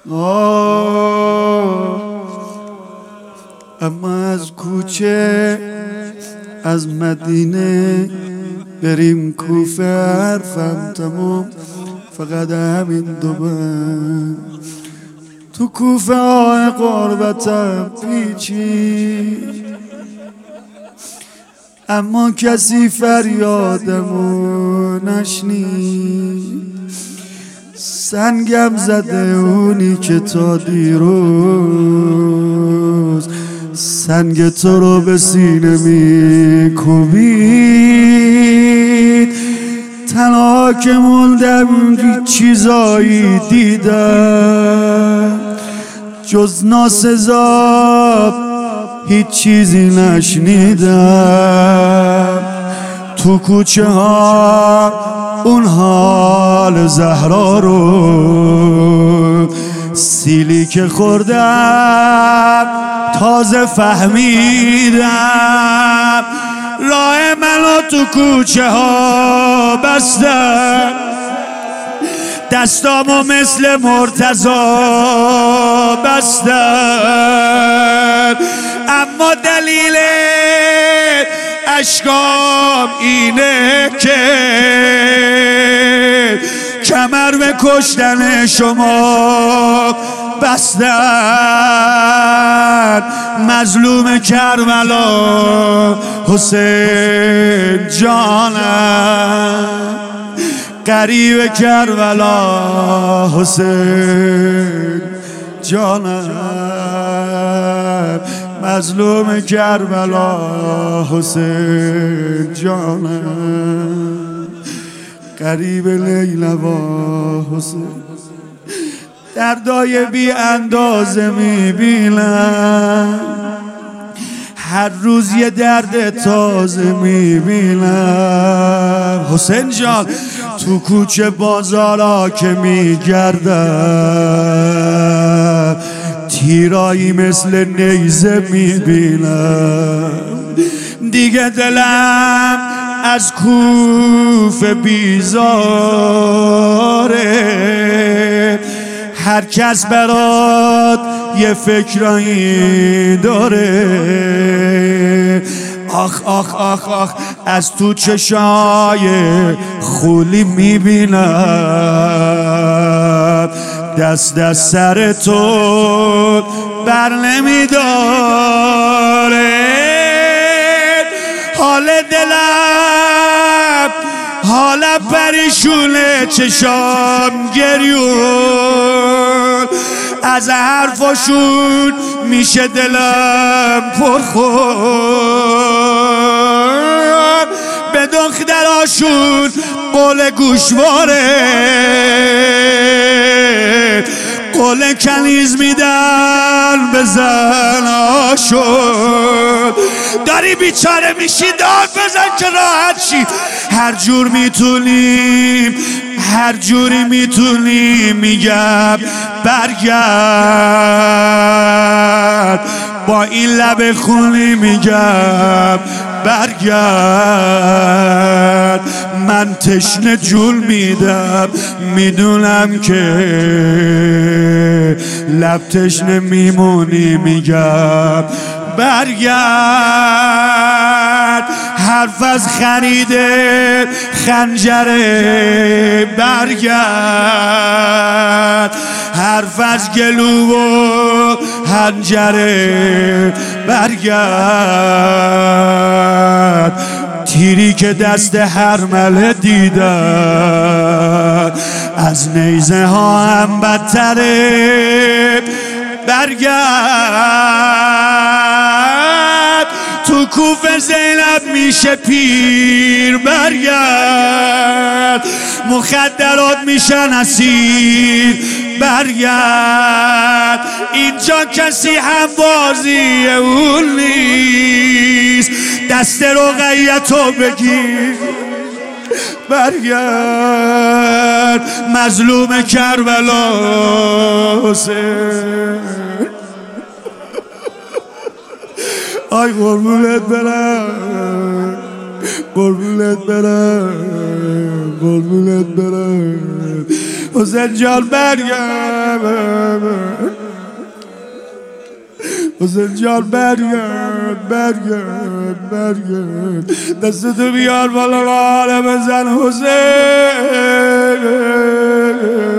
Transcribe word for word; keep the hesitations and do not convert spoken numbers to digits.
آه اما از کوچه از مدینه بریم کوفه حرفم تمام فقط همین دو بند تو کوفه های قربتم پیچی اما کسی فریادمو نشنید سنگم زده اونی که تا دیروز سنگ تو رو به سینه می کوبید تنها که موندم هیچ چیزایی دیدم جز ناسزا هیچ چیزی نشنیدم تو کوچه ها اون حال زهرا رو سیلی که خوردم تازه فهمیدم راه منو تو کوچه ها بستم دستامو مثل مرتضا بستم اما دلیل اشکام اینه که کمر به کشتن شما بستن مظلوم کربلا حسین جانم غریب کربلا حسین جانم مظلوم کربلا حسین جانم غریب لیلوا حسین دردای بی اندازه میبینم هر روز یه درد تازه میبینم حسین جان تو کوچه بازارا که میگردم تیرایی مثل نیزه میبینم دیگه دلم از کوفه بیزاره هر کس برات یه فکرایی داره آخ آخ آخ آخ از تو چشای خولی میبینم دست دست سر تو بر نمیداره حال دلم حالم پریشونه چشام گریون از حرفاشون میشه دلم پرخور به دختراشون قول گوشواره قول کنیز میدن به زناشون داری بیچاره میشی داد بزن که راحت شی هر جور میتونیم هر جوری میتونیم میگم برگرد با این لب خونی میگم برگرد من تشنه جول میدم میدونم که لب تشنه میمونی میگم برگرد حرف از خریده خنجره برگرد حرف از گلو و حنجره برگرد تیری که دست هرمله دیدم از نیزه ها هم بدتره برگرد تو کوفه زینب میشه پیر برگرد مخدرات میشن اسیر برگرد اینجا کسی هم بازی اون نیست دست رقیتو بگیر برگرد مظلوم کربلا حسین آی قربونت برم قربونت برم قربونت برم حسین جان برگرد حسین جان برگرد برگرد برگرد دستتو بیار بالا حال بزن حسین